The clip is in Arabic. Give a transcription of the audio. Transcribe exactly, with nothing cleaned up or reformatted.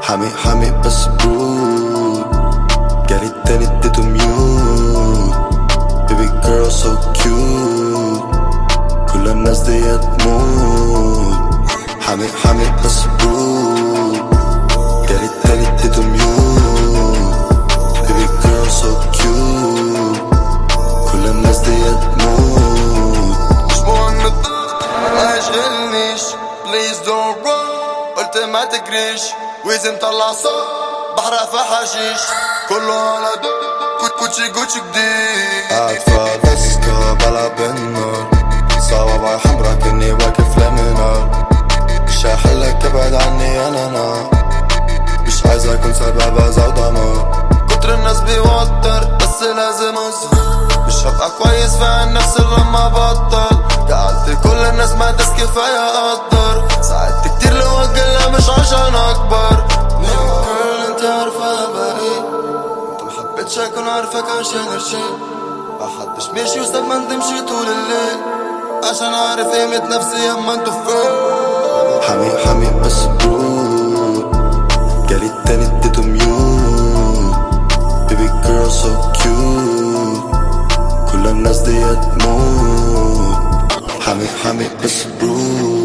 حامي حامي بس برود، جالي التاني اديته ميوت. Baby girl so cute، كل الناس دي تموت. حامي حامي بس برود، جالي التاني اديته ميوت. Baby girl so cute، كل الناس دي تموت. مش مهم الضغط ما يشغلنيش، please don't run، قلت ما تجريش. ويزي مطلع صوت بحرق في حشيش، كله على دو كوتشي كوتشي جديد. قاعد في ديسكو بلعب بالنار، صوابعي حمرا كني واقف لمنار. مش هحلك ابعد عني انا انا، مش عايز اكون سبب اذى ودمار. كتر الناس بيوتر بس لازم اظهر، مش هبقى كويس في نفسي لما بطل. جعلت كل الناس ما داس كفاية اقدر، ساعدت كتير لو اجلها مش عشان اكبر. كل انت عارفة بريء، انت محبتش اكون عارفك عشان ارشيد. محدش ماشي وساب انت تمشي طول الليل، عشان اعرف قيمة نفسي اما انتو فين. حامي حامي بس برود، جالي التاني اديته ميوت. Baby girl so cute، كل الناس دي تموت. حامي حامي بس برود.